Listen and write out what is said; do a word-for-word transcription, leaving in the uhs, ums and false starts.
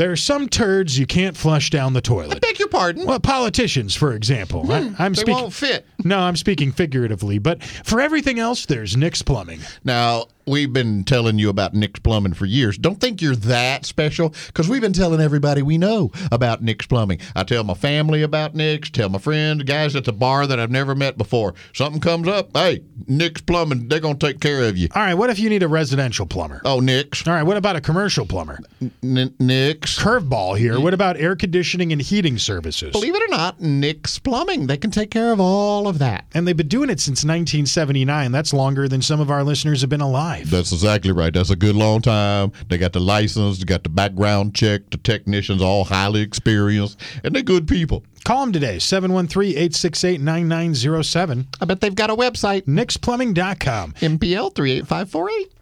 There are some turds you can't flush down the toilet. I beg your pardon? Well, politicians, for example. Hmm, I, I'm they speaking, won't fit. No, I'm speaking figuratively. But for everything else, there's Nick's Plumbing. Now, we've been telling you about Nick's Plumbing for years. Don't think you're that special, because we've been telling everybody we know about Nick's Plumbing. I tell my family about Nick's, tell my friends, guys at the bar that I've never met before. Something comes up, hey, Nick's Plumbing, they're going to take care of you. All right, what if you need a residential plumber? Oh, Nick's. All right, what about a commercial plumber? N- Nick's. Curveball here. What about air conditioning and heating services? Believe it or not, Nick's Plumbing, they can take care of all of that. And they've been doing it since nineteen seventy-nine. That's longer than some of our listeners have been alive. That's exactly right. That's a good long time. They got the license, they got the background check, the technicians all highly experienced, and they're good people. Call them today, seven one three, eight six eight, nine nine zero seven. I bet they've got a website. Nick's Plumbing dot com. M P L three eight five four eight.